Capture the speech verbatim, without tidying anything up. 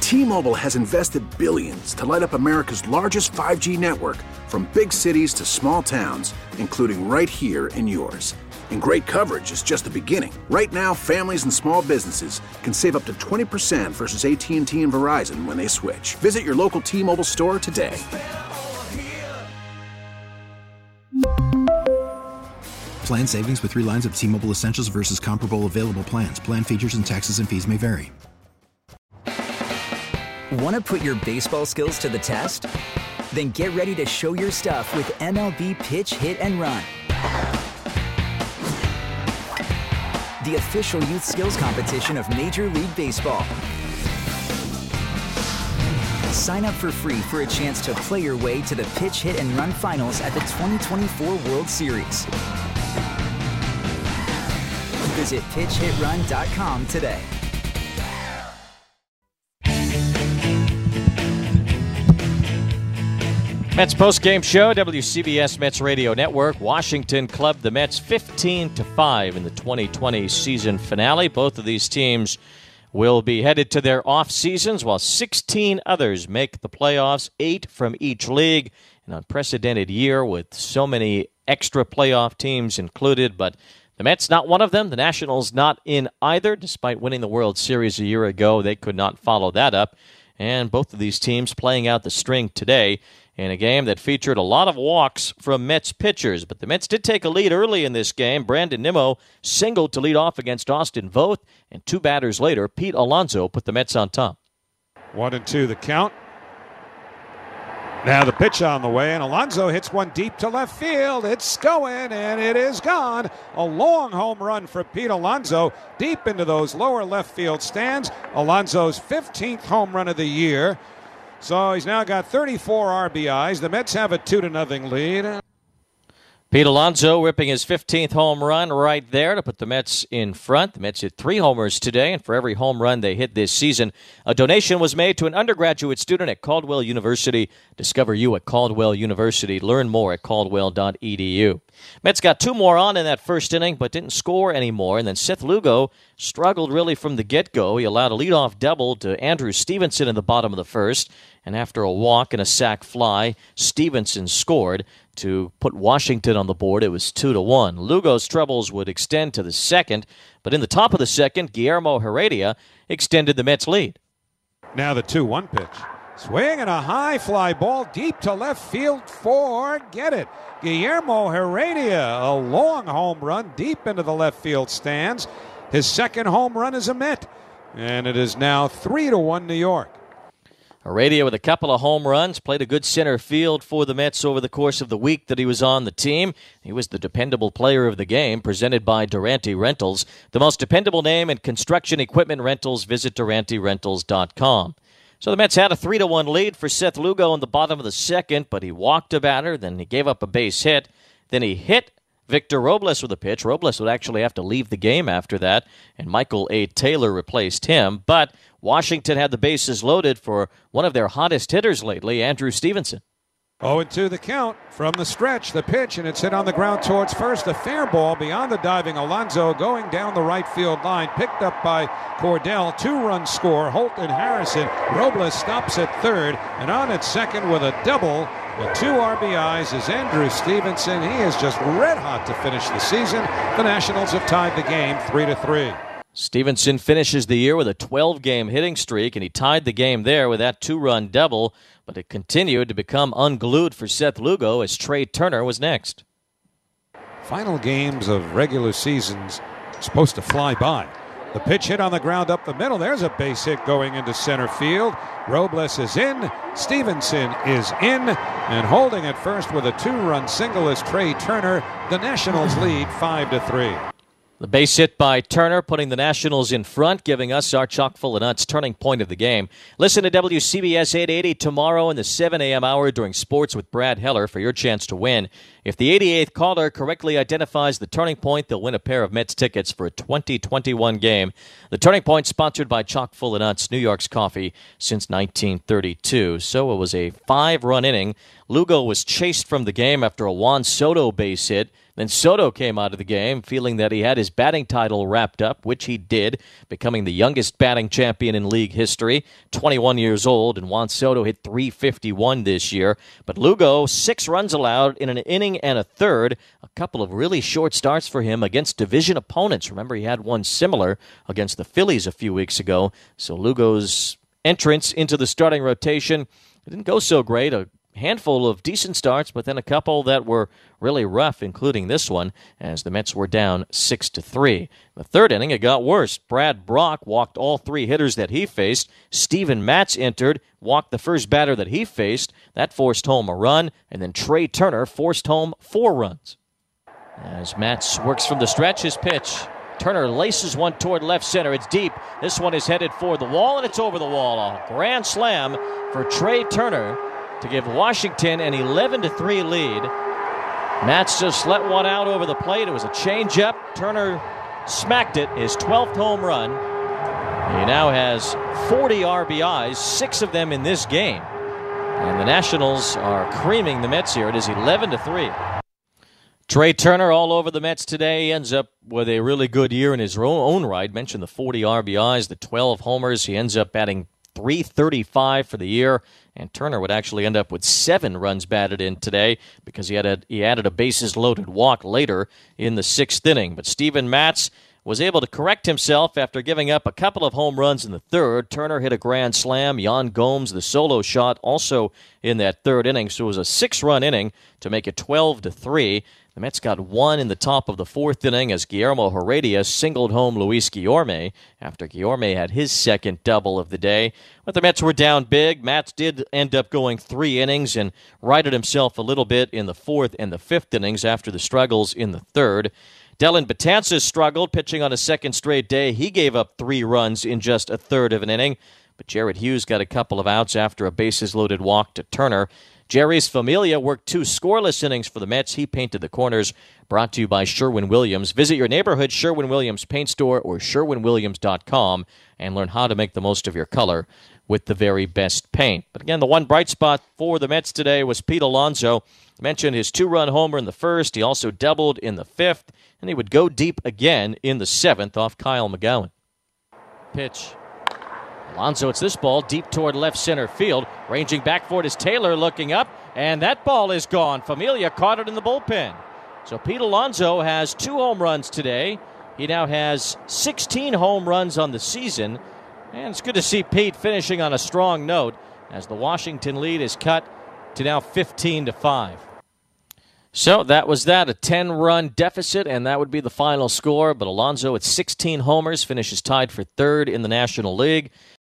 T-Mobile has invested billions to light up America's largest five G network, from big cities to small towns, including right here in yours. And great coverage is just the beginning. Right now, families and small businesses can save up to twenty percent versus A T and T and Verizon when they switch. Visit your local T-Mobile store today. Plan savings with three lines of T-Mobile Essentials versus comparable available plans. Plan features and taxes and fees may vary. Want to put your baseball skills to the test? Then get ready to show your stuff with M L B Pitch, Hit, and Run. The official youth skills competition of Major League Baseball. Sign up for free for a chance to play your way to the Pitch, Hit, and Run finals at the twenty twenty-four World Series. Visit pitch hit run dot com today. Mets postgame show, W C B S Mets Radio Network. Washington clubbed the Mets fifteen to five in the twenty twenty season finale. Both of these teams will be headed to their off seasons, while sixteen others make the playoffs, eight from each league. An unprecedented year with so many extra playoff teams included, but the Mets not one of them. The Nationals not in either. Despite winning the World Series a year ago, they could not follow that up. And both of these teams playing out the string today in a game that featured a lot of walks from Mets pitchers. But the Mets did take a lead early in this game. Brandon Nimmo singled to lead off against Austin Voth, and two batters later, Pete Alonso put the Mets on top. One and two the count. Now the pitch on the way, and Alonso hits one deep to left field. It's going, and it is gone. A long home run for Pete Alonso deep into those lower left field stands. Alonso's fifteenth home run of the year. So he's now got thirty-four R B Is. The Mets have a two to nothing lead. Pete Alonso ripping his fifteenth home run right there to put the Mets in front. The Mets hit three homers today, and for every home run they hit this season, a donation was made to an undergraduate student at Caldwell University. Discover you at Caldwell University. Learn more at caldwell dot e d u. Mets got two more on in that first inning, but didn't score anymore. And then Seth Lugo struggled really from the get-go. He allowed a leadoff double to Andrew Stevenson in the bottom of the first. And after a walk and a sac fly, Stevenson scored to put Washington on the board. It was two to one. Lugo's troubles would extend to the second, but in the top of the second, Guillermo Heredia extended the Mets' lead. Now the two one pitch. Swing and a high fly ball deep to left field. Forget it. Guillermo Heredia, a long home run deep into the left field stands. His second home run is a Met. And it is now three to one New York. Heredia with a couple of home runs, played a good center field for the Mets over the course of the week that he was on the team. He was the dependable player of the game, presented by Durante Rentals. The most dependable name in construction equipment rentals. Visit durante rentals dot com. So the Mets had a three to one lead for Seth Lugo in the bottom of the second, but he walked a batter, then he gave up a base hit, then he hit Victor Robles with a pitch. Robles would actually have to leave the game after that, and Michael A. Taylor replaced him. But Washington had the bases loaded for one of their hottest hitters lately, Andrew Stevenson. oh and two the count from the stretch. The pitch, and it's hit on the ground towards first. A fair ball beyond the diving Alonso going down the right field line. Picked up by Cordell. Two-run score. Holt and Harrison. Robles stops at third, and on at second with a double. With two R B Is is Andrew Stevenson. He is just red hot to finish the season. The Nationals have tied the game three to three. Stevenson finishes the year with a twelve-game hitting streak, and he tied the game there with that two-run double, but it continued to become unglued for Seth Lugo as Trey Turner was next. Final games of regular seasons supposed to fly by. The pitch hit on the ground up the middle. There's a base hit going into center field. Robles is in. Stevenson is in. And holding at first with a two-run single is Trey Turner. The Nationals lead five to three. The base hit by Turner, putting the Nationals in front, giving us our chock-full of nuts turning point of the game. Listen to W C B S eight eighty tomorrow in the seven a.m. hour during Sports with Brad Heller for your chance to win. If the eighty-eighth caller correctly identifies the turning point, they'll win a pair of Mets tickets for a twenty twenty-one game. The turning point sponsored by Chock-full of Nuts, New York's coffee since nineteen thirty-two. So it was a five-run inning. Lugo was chased from the game after a Juan Soto base hit. Then Soto came out of the game feeling that he had his batting title wrapped up, which he did, becoming the youngest batting champion in league history, twenty-one years old, and Juan Soto hit three fifty-one this year. But Lugo, six runs allowed in an inning and a third, a couple of really short starts for him against division opponents. Remember, he had one similar against the Phillies a few weeks ago. So Lugo's entrance into the starting rotation, it didn't go so great. A handful of decent starts, but then a couple that were really rough, including this one, as the Mets were down six to three. The third inning, it got worse. Brad Brock walked all three hitters that he faced. Steven Matz entered, walked the first batter that he faced. That forced home a run, and then Trey Turner forced home four runs. As Matz works from the stretch, his pitch. Turner laces one toward left center. It's deep. This one is headed for the wall, and it's over the wall. A grand slam for Trey Turner to give Washington an eleven to three lead. Matz just let one out over the plate. It was a changeup. Turner smacked it, his twelfth home run. He now has forty R B Is, six of them in this game. And the Nationals are creaming the Mets here. It is eleven to three. Trey Turner all over the Mets today. He ends up with a really good year in his own right. Mentioned the forty R B Is, the twelve homers. He ends up batting three thirty-five for the year, and Turner would actually end up with seven runs batted in today because he had a, he added a bases-loaded walk later in the sixth inning. But Steven Matz was able to correct himself after giving up a couple of home runs in the third. Turner hit a grand slam. Yan Gomes, the solo shot, also in that third inning. So it was a six-run inning to make it twelve to three. The Mets got one in the top of the fourth inning as Guillermo Heredia singled home Luis Guillorme after Guillorme had his second double of the day. But the Mets were down big. Matz did end up going three innings and righted himself a little bit in the fourth and the fifth innings after the struggles in the third. Dellin Betances struggled, pitching on a second straight day. He gave up three runs in just a third of an inning. But Jared Hughes got a couple of outs after a bases-loaded walk to Turner. Jeurys Familia worked two scoreless innings for the Mets. He painted the corners. Brought to you by Sherwin-Williams. Visit your neighborhood Sherwin-Williams paint store or Sherwin Williams dot com and learn how to make the most of your color with the very best paint. But again, the one bright spot for the Mets today was Pete Alonso. I mentioned his two-run homer in the first. He also doubled in the fifth, and he would go deep again in the seventh off Kyle McGowan. Pitch. Alonso, it's this ball deep toward left center field. Ranging back for it is Taylor looking up, and that ball is gone. Familia caught it in the bullpen. So Pete Alonso has two home runs today. He now has sixteen home runs on the season. And it's good to see Pete finishing on a strong note as the Washington lead is cut to now fifteen to five. So that was that, a ten-run deficit, and that would be the final score. But Alonso at sixteen homers finishes tied for third in the National League.